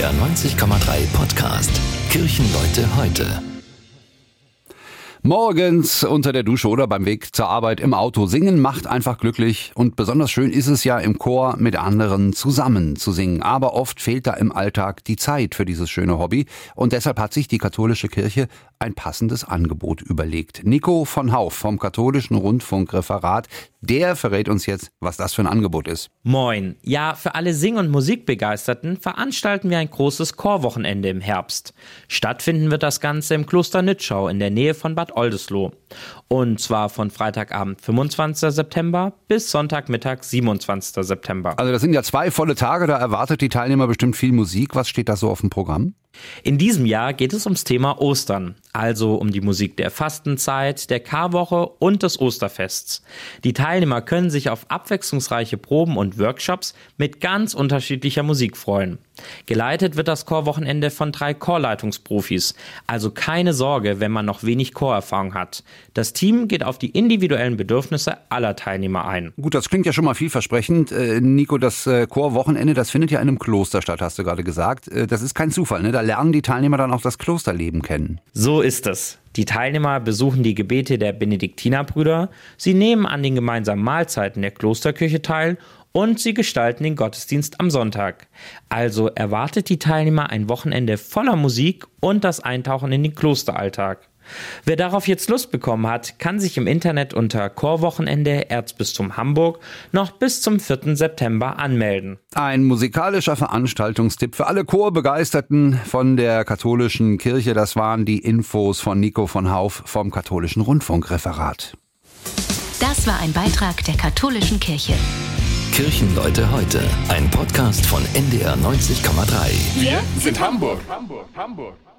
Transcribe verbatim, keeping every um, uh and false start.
R neunzig Komma drei Podcast Kirchenleute heute. Morgens unter der Dusche oder beim Weg zur Arbeit im Auto. Singen macht einfach glücklich und besonders schön ist es ja im Chor mit anderen zusammen zu singen. Aber oft fehlt da im Alltag die Zeit für dieses schöne Hobby und deshalb hat sich die katholische Kirche ein passendes Angebot überlegt. Nico von Hauff vom Katholischen Rundfunkreferat, der verrät uns jetzt, was das für ein Angebot ist. Moin. Ja, für alle Sing- und Musikbegeisterten veranstalten wir ein großes Chorwochenende im Herbst. Stattfinden wird das Ganze im Kloster Nützschau in der Nähe von Bad Oldesloe. Und zwar von Freitagabend fünfundzwanzigsten September bis Sonntagmittag siebenundzwanzigsten September. Also das sind ja zwei volle Tage, da erwartet die Teilnehmer bestimmt viel Musik. Was steht da so auf dem Programm? In diesem Jahr geht es ums Thema Ostern, also um die Musik der Fastenzeit, der Karwoche und des Osterfests. Die Teilnehmer können sich auf abwechslungsreiche Proben und Workshops mit ganz unterschiedlicher Musik freuen. Geleitet wird das Chorwochenende von drei Chorleitungsprofis, also keine Sorge, wenn man noch wenig Chorerfahrung hat. Das Team geht auf die individuellen Bedürfnisse aller Teilnehmer ein. Gut, das klingt ja schon mal vielversprechend. Äh, Nico, das äh, Chorwochenende, das findet ja in einem Kloster statt, hast du gerade gesagt. Äh, das ist kein Zufall, ne? Da lernen die Teilnehmer dann auch das Klosterleben kennen. So ist es. Die Teilnehmer besuchen die Gebete der Benediktinerbrüder, sie nehmen an den gemeinsamen Mahlzeiten der Klosterkirche teil und sie gestalten den Gottesdienst am Sonntag. Also erwartet die Teilnehmer ein Wochenende voller Musik und das Eintauchen in den Klosteralltag. Wer darauf jetzt Lust bekommen hat, kann sich im Internet unter Chorwochenende Erzbistum Hamburg noch bis zum vierten September anmelden. Ein musikalischer Veranstaltungstipp für alle Chorbegeisterten von der katholischen Kirche. Das waren die Infos von Nico von Hauff vom Katholischen Rundfunkreferat. Das war ein Beitrag der katholischen Kirche. Kirchenleute heute, ein Podcast von N D R neunzig Komma drei. Wir sind Hamburg. Hamburg, Hamburg.